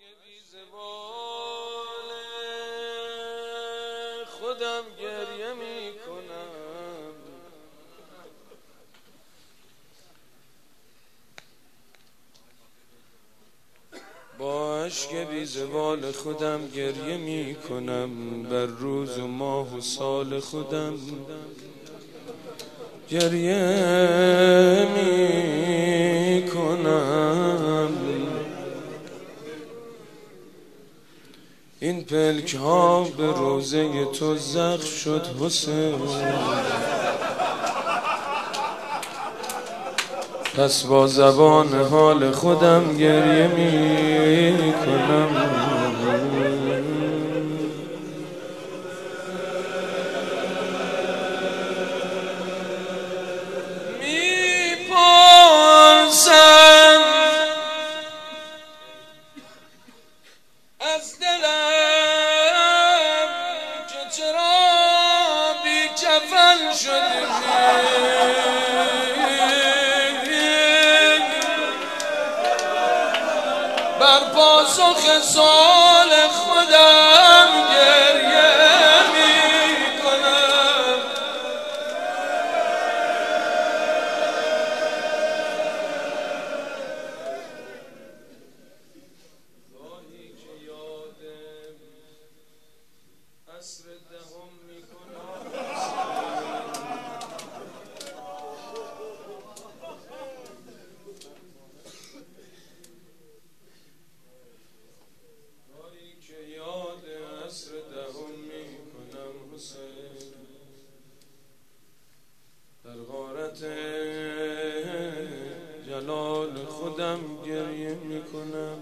خودم گریه می کنم، با اشک بی زوال خودم گریه می کنم، بر روز و ماه و سال خودم گریه می کنم. این پلک ها به روزه تو زخم شد حسین، پس با زبان حال خودم گریه می کنم. میپرسم از دلم که چرا بی کفن شدی، بر پاسخ سؤال خودم گریه می کنم. گاهی که یادم عصر دهم می کنم، عصر دهم می کنم حسین، در غارت جلال خودم گریه می کنم.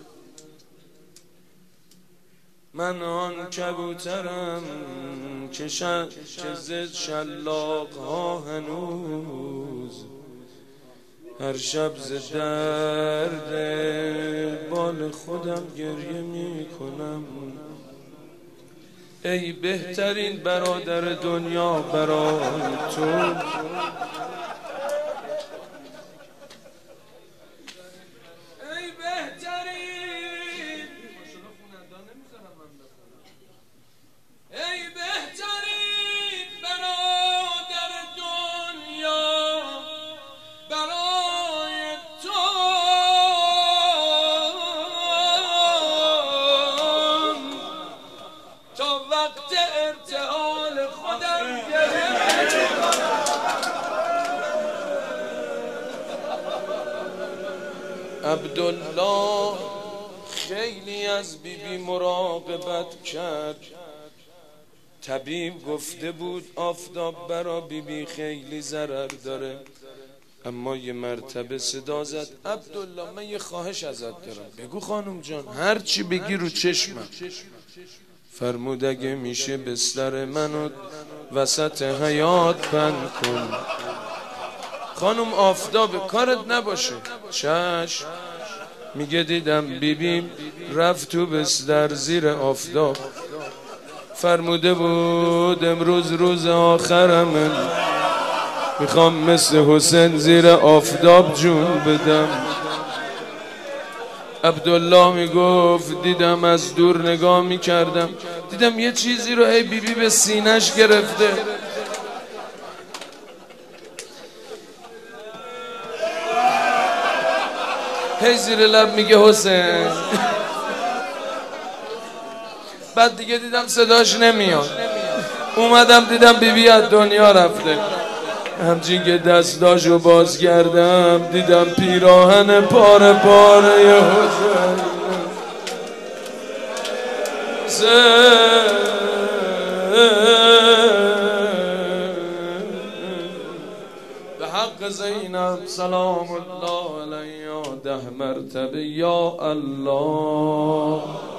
من آن کبوترم که زد شلاق ها هنوز هر شب ز درد بال خودم گریه می کنم. ای بهترین برادر دنیا برای تو، ای بهترین، ای بهترین برادر دنیا برای تو، تا وقت ارتحال خودم گریه می کنم. عبدالله خیلی از بیبی مراقبت کرد، طبیب گفته بود آفتاب برا بیبی خیلی ضرر داره، اما یه مرتبه صدا زد عبدالله من یه خواهش ازت دارم. بگو خانم جان. هر چی بگی رو چشمم. فرمود اگه میشه بستر منو وسط حیات بند کن. خانم آفتاب کارت نباشه. چشم. میگه دیدم بیبیم رفت تو بستر زیر آفتاب، فرموده بود امروز روز آخرمه، میخوام مثل حسین زیر آفتاب جون بدم. عبدالله میگفت دیدم از دور نگاه میکردم، دیدم یه چیزی رو ای بیبی به سینش گرفته. هی زیر لب میگه حسین. بعد دیگه دیدم صداش نمیاد، اومدم دیدم بیبی از دنیا رفته. همچین که دستاشو باز کردم دیدم پیراهن پاره پاره ی حسین. به حق زینب سلام الله علیها 10 مرتبه یا الله.